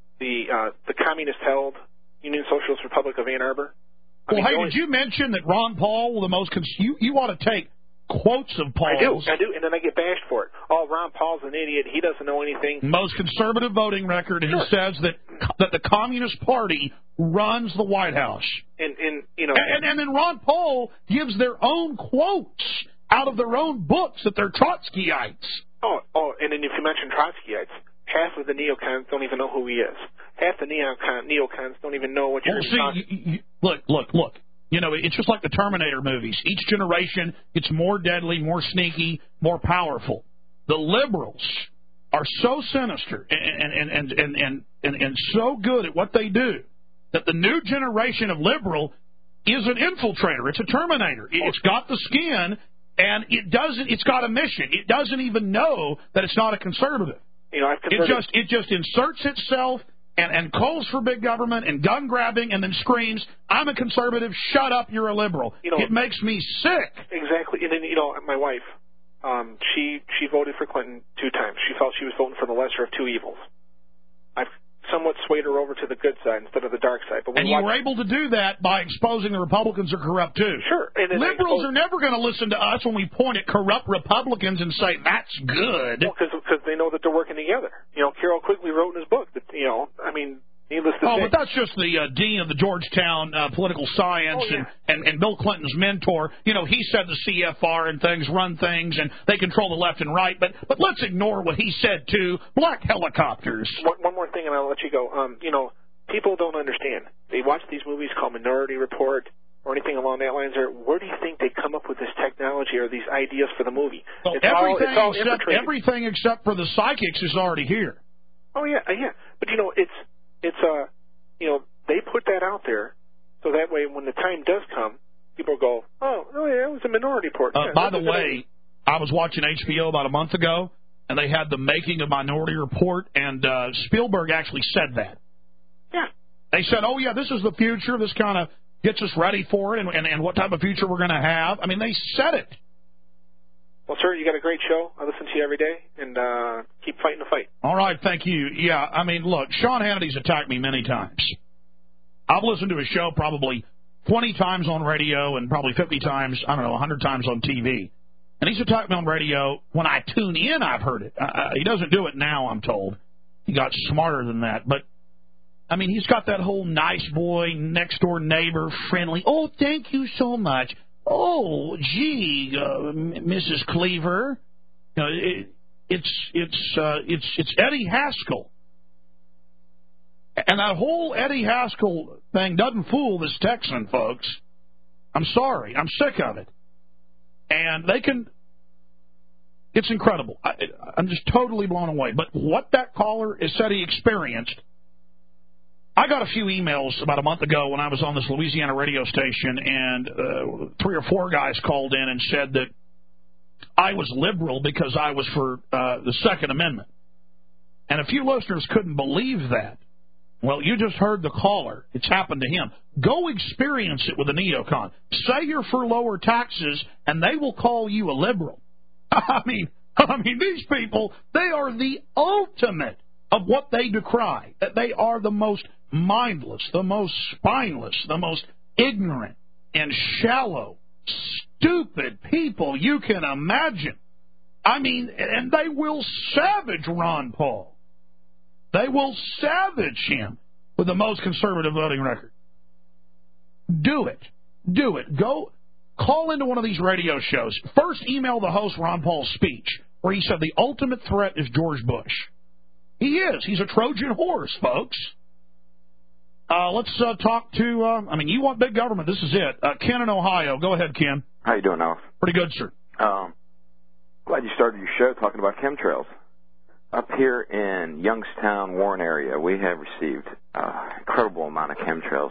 M: the communist-held Union Socialist Republic of Ann Arbor.
C: Did you mention that Ron Paul, the most you ought to take quotes of Paul's.
M: I do, and then I get bashed for it. Oh, Ron Paul's an idiot. He doesn't know anything.
C: Most conservative voting record, and he says that the Communist Party runs the White House.
M: And
C: then Ron Paul gives their own quotes out of their own books that they're Trotskyites.
M: Oh, and then if you mention Trotskyites, half of the neocons don't even know who he is. Half the neocons don't even know what you're talking about.
C: Look. It's just like the Terminator movies. Each generation gets more deadly, more sneaky, more powerful. The liberals are so sinister and so good at what they do that the new generation of liberal is an infiltrator. It's a Terminator. It's got the skin, and it's got a mission. It doesn't even know that it's not a conservative. It just inserts itself and calls for big government and gun grabbing and then screams, "I'm a conservative, shut up, you're a liberal." It makes me sick.
M: Exactly. And then, my wife, she voted for Clinton 2 times. She felt she was voting for the lesser of 2 evils. I've somewhat swayed her over to the good side instead of the dark side.
C: And you were able to do that by exposing the Republicans are corrupt, too.
M: Sure.
C: Liberals are never going to listen to us when we point at corrupt Republicans and say, that's good.
M: Well, because they know that they're working together. Carroll Quigley wrote in his book that, needless to say.
C: But that's just the dean of the Georgetown political science and Bill Clinton's mentor. He said the CFR and things run things and they control the left and right. But let's ignore what he said, too. Black helicopters.
M: One more thing, and I'll let you go. People don't understand. They watch these movies called Minority Report or anything along that lines. Where do you think they come up with this technology or these ideas for the movie?
C: Well, everything except for the psychics is already here.
M: Oh, yeah. But they put that out there so that way when the time does come, people go, oh yeah, it was a Minority Report.
C: By the way, I was watching HBO about a month ago, and they had the making of Minority Report, and Spielberg actually said that.
M: Yeah.
C: They said, oh, yeah, this is the future. This kind of gets us ready for it and what type of future we're going to have. I mean, they said it.
M: Well, sir, you got a great show. I listen to you every day, and keep fighting the fight.
C: All right, thank you. Yeah, I mean, look, Sean Hannity's attacked me many times. I've listened to his show probably 20 times on radio and probably 50 times, 100 times on TV. And he's attacked me on radio. When I tune in, I've heard it. He doesn't do it now, I'm told. He got smarter than that. But, I mean, he's got that whole nice boy, next-door neighbor, friendly. Oh, thank you so much. Oh, gee, Mrs. Cleaver. It's Eddie Haskell. And that whole Eddie Haskell thing doesn't fool this Texan, folks. I'm sorry. I'm sick of it. And they can... It's incredible. I'm just totally blown away. But what that caller has said he experienced... I got a few emails about a month ago when I was on this Louisiana radio station, and 3 or 4 guys called in and said that I was liberal because I was for the Second Amendment. And a few listeners couldn't believe that. Well, you just heard the caller. It's happened to him. Go experience it with a neocon. Say you're for lower taxes, and they will call you a liberal. I mean, these people, they are the ultimate of what they decry. They are the most mindless, the most spineless, the most ignorant and shallow, stupid people you can imagine. I mean, and they will savage Ron Paul. They will savage him with the most conservative voting record. Do it. Do it. Go call into one of these radio shows. First, email the host Ron Paul's speech where he said the ultimate threat is George Bush. He is. He's a Trojan horse, folks. Let's talk to, you want big government. This is it. Ken in Ohio. Go ahead, Ken.
N: How you doing, Alf?
C: Pretty good, sir.
N: Glad you started your show talking about chemtrails. Up here in Youngstown, Warren area, we have received incredible amount of chemtrails.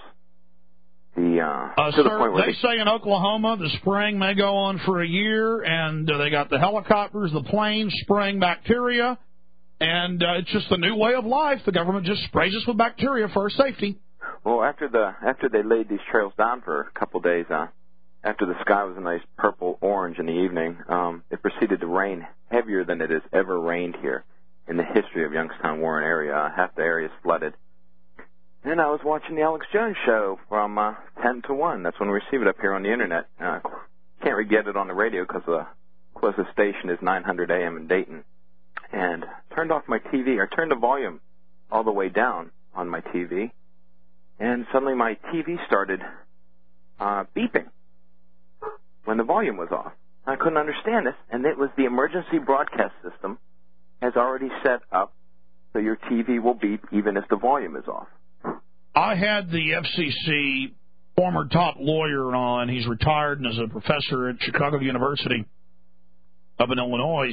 C: Sir, they say in Oklahoma the spraying may go on for a year, and they got the helicopters, the planes spraying bacteria, and it's just the new way of life. The government just sprays us with bacteria for our safety.
N: Well, after they laid these trails down for a couple of days, after the sky was a nice purple-orange in the evening, it proceeded to rain heavier than it has ever rained here in the history of Youngstown, Warren area. Half the area is flooded. And I was watching the Alex Jones show from 10 to 1. That's when we receive it up here on the Internet. Can't really get it on the radio because the closest station is 900 AM in Dayton. And turned off my TV. I turned the volume all the way down on my TV. And suddenly my TV started beeping when the volume was off. I couldn't understand this. And it was the emergency broadcast system has already set up so your TV will beep even if the volume is off.
C: I had the FCC former top lawyer on. He's retired and is a professor at Chicago University up in Illinois,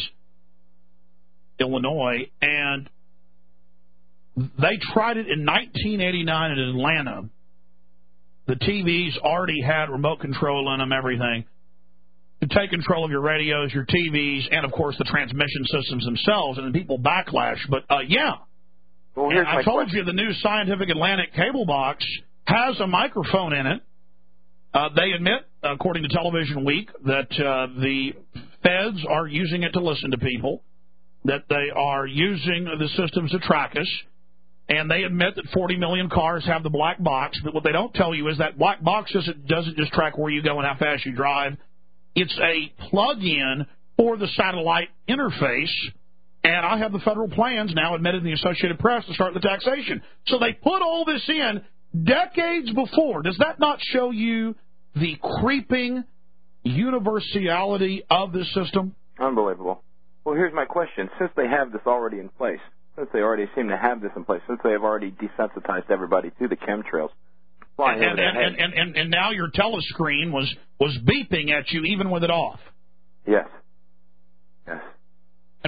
C: and they tried it in 1989 in Atlanta. The TVs already had remote control in them, everything, to take control of your radios, your TVs, and, of course, the transmission systems themselves, and then people backlash. But, yeah.
N: Well,
C: and I told you the new Scientific Atlantic cable box has a microphone in it. They admit, according to Television Week, that the feds are using it to listen to people, that they are using the systems to track us, and they admit that 40 million cars have the black box. But what they don't tell you is that black box doesn't just track where you go and how fast you drive. It's a plug-in for the satellite interface. And I have the federal plans now admitted in the Associated Press to start the taxation. So they put all this in decades before. Does that not show you the creeping universality of this system?
N: Unbelievable. Well, here's my question. Since they have this already in place, since they already seem to have this in place, since they have already desensitized everybody to the chemtrails,
C: and now your telescreen was beeping at you even with it off.
N: Yes. Yes.
C: In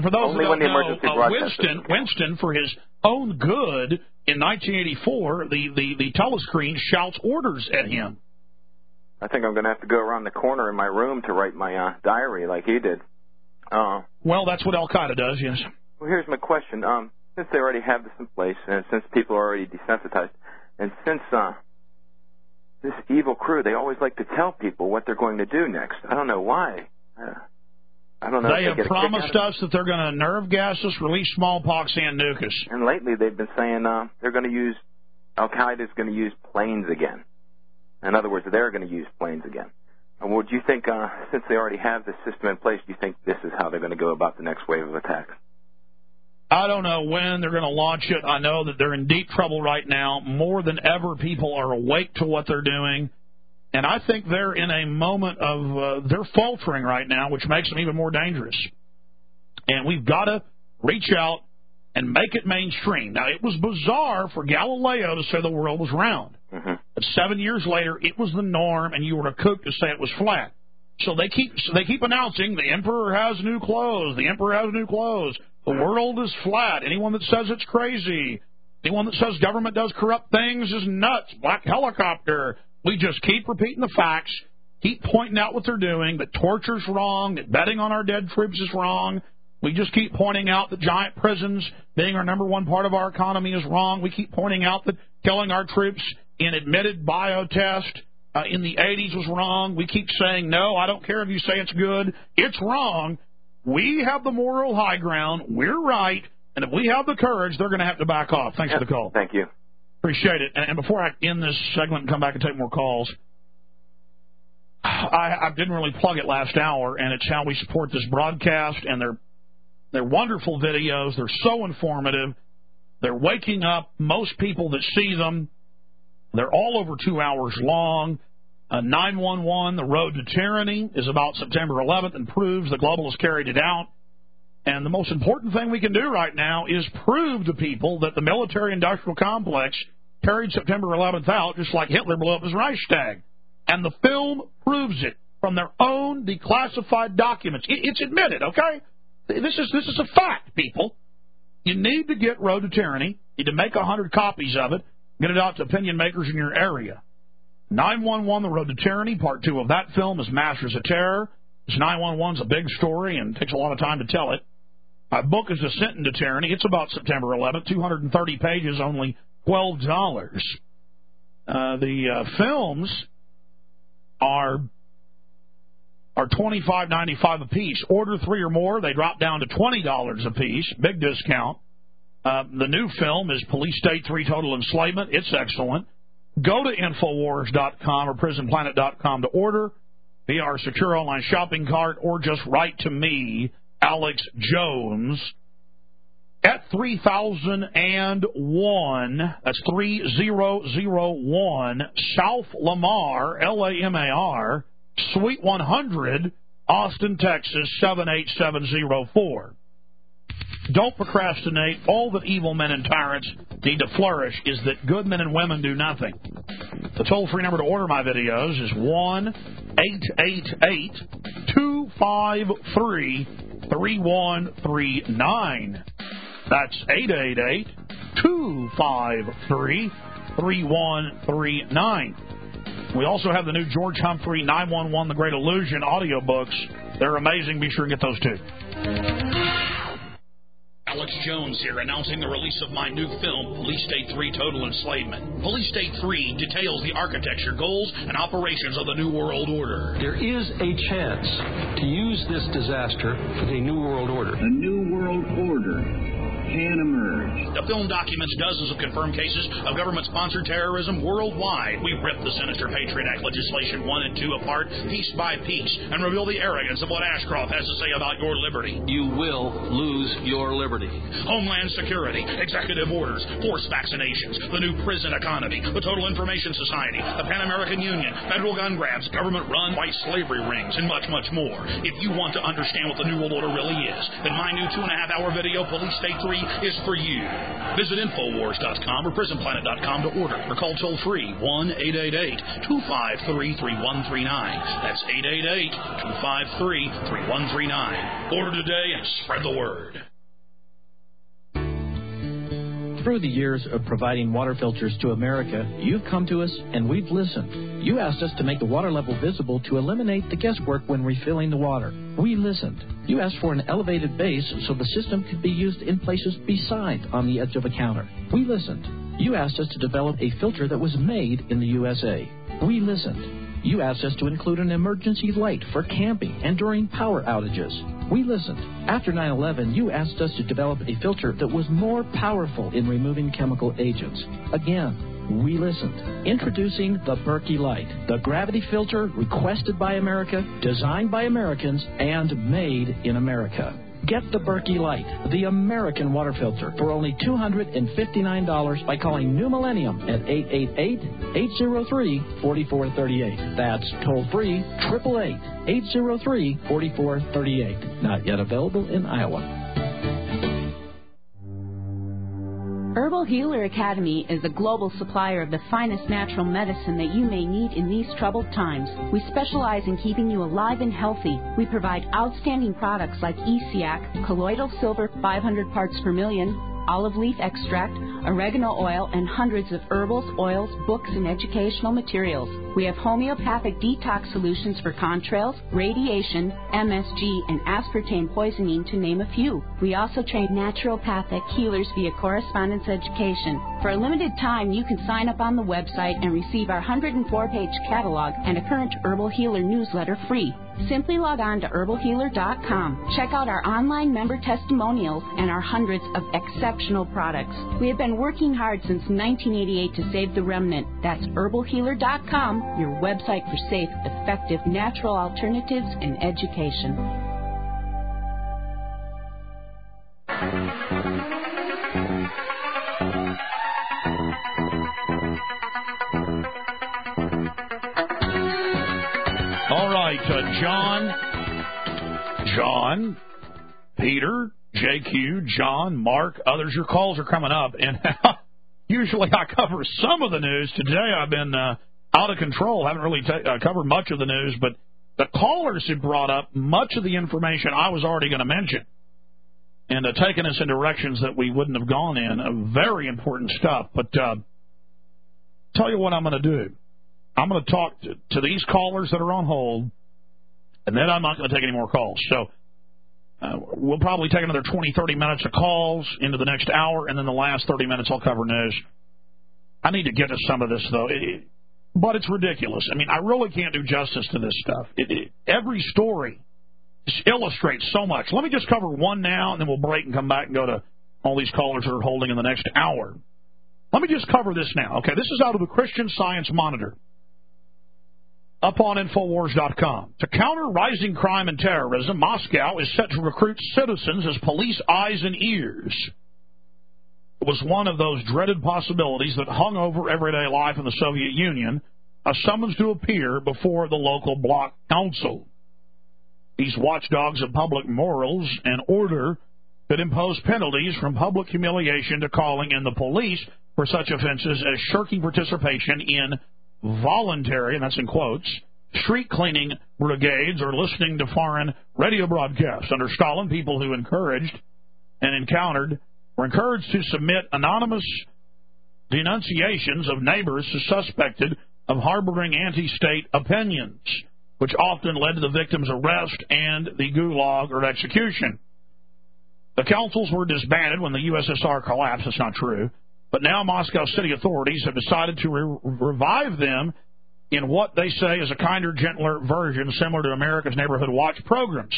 C: And for those
N: Only
C: who
N: when
C: don't
N: the emergency
C: know,
N: broadcast
C: Winston, for his own good, in 1984, the telescreen shouts orders at him.
N: I think I'm going to have to go around the corner in my room to write my diary like he did.
C: Well, that's what Al-Qaeda does, yes.
N: Well, here's my question. Since they already have this in place, and since people are already desensitized, and since this evil crew, they always like to tell people what they're going to do next. I don't know why. I don't know.
C: They have promised us that they're going to nerve gas us, release smallpox, and nuke us.
N: And lately they've been saying they're going to use, Al-Qaeda's going to use planes again. In other words, they're going to use planes again. Well, do you think, since they already have this system in place, do you think this is how they're going to go about the next wave of attacks?
C: I don't know when they're going to launch it. I know that they're in deep trouble right now. More than ever, people are awake to what they're doing. And I think they're in a moment of, they're faltering right now, which makes them even more dangerous. And we've got to reach out and make it mainstream. Now, it was bizarre for Galileo to say the world was round.
N: Mm-hmm.
C: But 7 years later, it was the norm, and you were a kook to say it was flat. So they keep announcing the emperor has new clothes. The emperor has new clothes. The world is flat. Anyone that says it's crazy, anyone that says government does corrupt things is nuts. Black helicopter. We just keep repeating the facts, keep pointing out what they're doing, that torture's wrong, that betting on our dead troops is wrong. We just keep pointing out that giant prisons being our number one part of our economy is wrong. We keep pointing out that killing our troops in admitted biotest in the 80s was wrong. We keep saying, no, I don't care if you say it's good. It's wrong. We have the moral high ground. We're right. And if we have the courage, they're going to have to back off. Thanks for the call.
N: Thank you.
C: Appreciate it. And before I end this segment and come back and take more calls, I didn't really plug it last hour, and it's how we support this broadcast, and they're wonderful videos. They're so informative. They're waking up most people that see them. They're all over 2 hours long. 911, The Road to Tyranny, is about September 11th and proves the globalists carried it out. And the most important thing we can do right now is prove to people that the military-industrial complex carried September 11th out just like Hitler blew up his Reichstag. And the film proves it from their own declassified documents. It's admitted, okay? This is a fact, people. You need to get Road to Tyranny. You need to make 100 copies of it. Get it out to opinion makers in your area. 911, The Road to Tyranny, Part 2 of that film is Masters of Terror. This 911's a big story and takes a lot of time to tell it. My book is Descent into Tyranny. It's about September 11th, 230 pages, only $12. The films are $25.95 a piece. Order 3 or more, they drop down to $20 a piece. Big discount. The new film is Police State 3 Total Enslavement. It's excellent. Go to Infowars.com or PrisonPlanet.com to order via our secure online shopping cart, or just write to me, Alex Jones, at 3001, that's 3001 South Lamar, Lamar, Suite 100, Austin, Texas, 78704. Don't procrastinate. All that evil men and tyrants need to flourish is that good men and women do nothing. The toll-free number to order my videos is 1-888-253-3139. That's 888-253-3139. We also have the new George Humphrey 911 The Great Illusion audiobooks. They're amazing. Be sure and get those too. Alex Jones here, announcing the release of my new film, Police State 3 Total Enslavement. Police State 3 details the architecture, goals, and operations of the New World Order.
O: There is a chance to use this disaster for the New World Order.
P: A New World Order can emerge.
C: The film documents dozens of confirmed cases of government-sponsored terrorism worldwide. We rip the sinister Patriot Act legislation 1 and 2 apart, piece by piece, and reveal the arrogance of what Ashcroft has to say about your liberty.
O: You will lose your liberty.
C: Homeland Security, executive orders, forced vaccinations, the new prison economy, the Total Information Society, the Pan American Union, federal gun grabs, government-run white slavery rings, and much, much more. If you want to understand what the New World Order really is, then my new 2.5-hour video, Police State 3, is for you. Visit Infowars.com or PrisonPlanet.com to order or call toll-free 1-888-253-3139. That's 888-253-3139. Order today and spread the word.
Q: Through the years of providing water filters to America, you've come to us and we've listened. You asked us to make the water level visible to eliminate the guesswork when refilling the water. We listened. You asked for an elevated base so the system could be used in places beside on the edge of a counter. We listened. You asked us to develop a filter that was made in the USA. We listened. You asked us to include an emergency light for camping and during power outages. We listened. After 9/11, you asked us to develop a filter that was more powerful in removing chemical agents. Again, we listened. Introducing the Berkey Light, the gravity filter requested by America, designed by Americans, and made in America. Get the Berkey Light, the American water filter, for only $259 by calling New Millennium at 888-803-4438. That's toll-free, 888-803-4438. Not yet available in Iowa.
R: Herbal Healer Academy is a global supplier of the finest natural medicine that you may need in these troubled times. We specialize in keeping you alive and healthy. We provide outstanding products like ESEAC, colloidal silver 500 parts per million, olive leaf extract, oregano oil, and hundreds of herbals, oils, books, and educational materials. We have homeopathic detox solutions for contrails, radiation, MSG, and aspartame poisoning, to name a few. We also train naturopathic healers via correspondence education. For a limited time, you can sign up on the website and receive our 104-page catalog and a current Herbal Healer newsletter free. Simply log on to herbalhealer.com. Check out our online member testimonials and our hundreds of exceptional products. We have been working hard since 1988 to save the remnant. That's herbalhealer.com, your website for safe, effective, natural alternatives and education.
C: All right, John, Peter, JQ, John, Mark, others, your calls are coming up. And usually I cover some of the news. Today I've been out of control. Haven't really covered much of the news, but the callers have brought up much of the information I was already going to mention and taken us in directions that we wouldn't have gone in. Very important stuff. But tell you what I'm going to do. I'm going to talk to these callers that are on hold, and then I'm not going to take any more calls. So we'll probably take another 20, 30 minutes of calls into the next hour, and then the last 30 minutes I'll cover news. I need to get to some of this, though. But it's ridiculous. I mean, I really can't do justice to this stuff. Every story illustrates so much. Let me just cover one now, and then we'll break and come back and go to all these callers that are holding in the next hour. Let me just cover this now. Okay, this is out of the Christian Science Monitor, up on Infowars.com. To counter rising crime and terrorism, Moscow is set to recruit citizens as police eyes and ears. It was one of those dreaded possibilities that hung over everyday life in the Soviet Union, a summons to appear before the local bloc council. These watchdogs of public morals and order could impose penalties from public humiliation to calling in the police for such offenses as shirking participation in voluntary, and that's in quotes, street cleaning brigades or listening to foreign radio broadcasts. Under Stalin, people who encouraged and were encouraged to submit anonymous denunciations of neighbors suspected of harboring anti-state opinions, which often led to the victim's arrest and the gulag or execution. The councils were disbanded when the USSR collapsed. That's not true. But now Moscow city authorities have decided to revive them in what they say is a kinder, gentler version similar to America's Neighborhood Watch programs.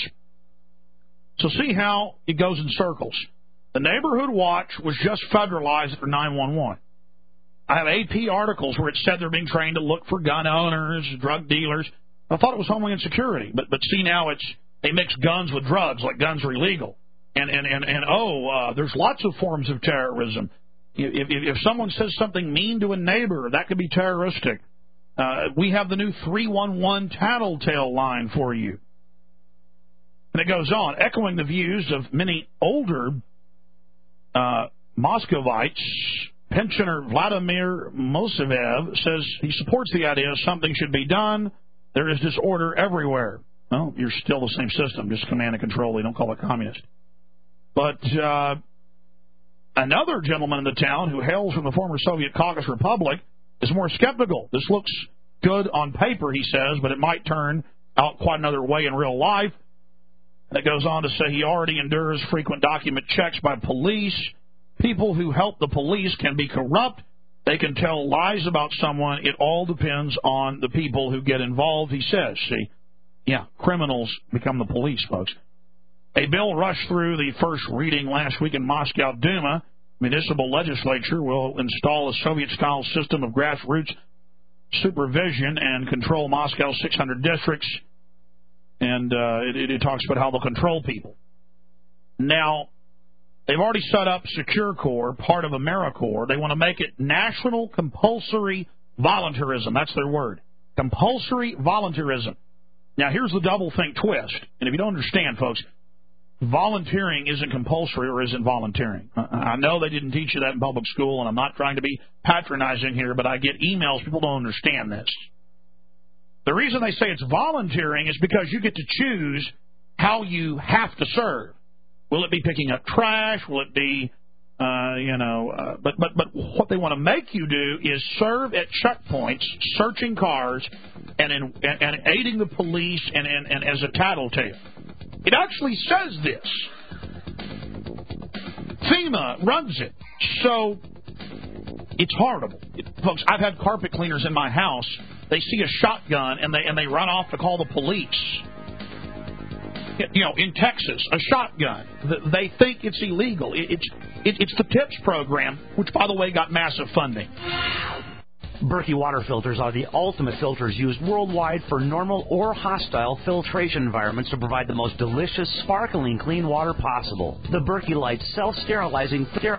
C: So see how it goes in circles. The Neighborhood Watch was just federalized after 9/11. I have AP articles where it said they're being trained to look for gun owners, drug dealers. I thought it was Homeland Security, but see now they mix guns with drugs, like guns are illegal. And there's lots of forms of terrorism. If someone says something mean to a neighbor, that could be terroristic. We have the new 311 tattletale line for you. And it goes on, echoing the views of many older Moscovites, pensioner Vladimir Mosevev says he supports the idea something should be done. There is disorder everywhere. Well, you're still the same system, just command and control. They don't call it communist. But another gentleman in the town who hails from the former Soviet Caucasus Republic is more skeptical. This looks good on paper, he says, but it might turn out quite another way in real life. And it goes on to say he already endures frequent document checks by police. People who help the police can be corrupt. They can tell lies about someone. It all depends on the people who get involved, he says. See, yeah, criminals become the police, folks. A bill rushed through the first reading last week in Moscow Duma. Municipal legislature will install a Soviet-style system of grassroots supervision and control Moscow's 600 districts. And it talks about how they'll control people. Now, they've already set up Secure Corps, part of AmeriCorps. They want to make it national compulsory voluntarism. That's their word. Compulsory voluntarism. Now, here's the double-think twist. And if you don't understand, folks, volunteering isn't compulsory or isn't volunteering. I know they didn't teach you that in public school, and I'm not trying to be patronizing here, but I get emails. People don't understand this. The reason they say it's volunteering is because you get to choose how you have to serve. Will it be picking up trash? Will it be, but what they want to make you do is serve at checkpoints, searching cars, and aiding the police and as a tattletale. It actually says this. FEMA runs it. So it's horrible. Folks, I've had carpet cleaners in my house. They see a shotgun and they run off to call the police. You know, in Texas, a shotgun. They think it's illegal. It's the TIPS program, which, by the way, got massive funding.
K: Berkey water filters are the ultimate filters used worldwide for normal or hostile filtration environments to provide the most delicious, sparkling, clean water possible. The Berkey Light self-sterilizing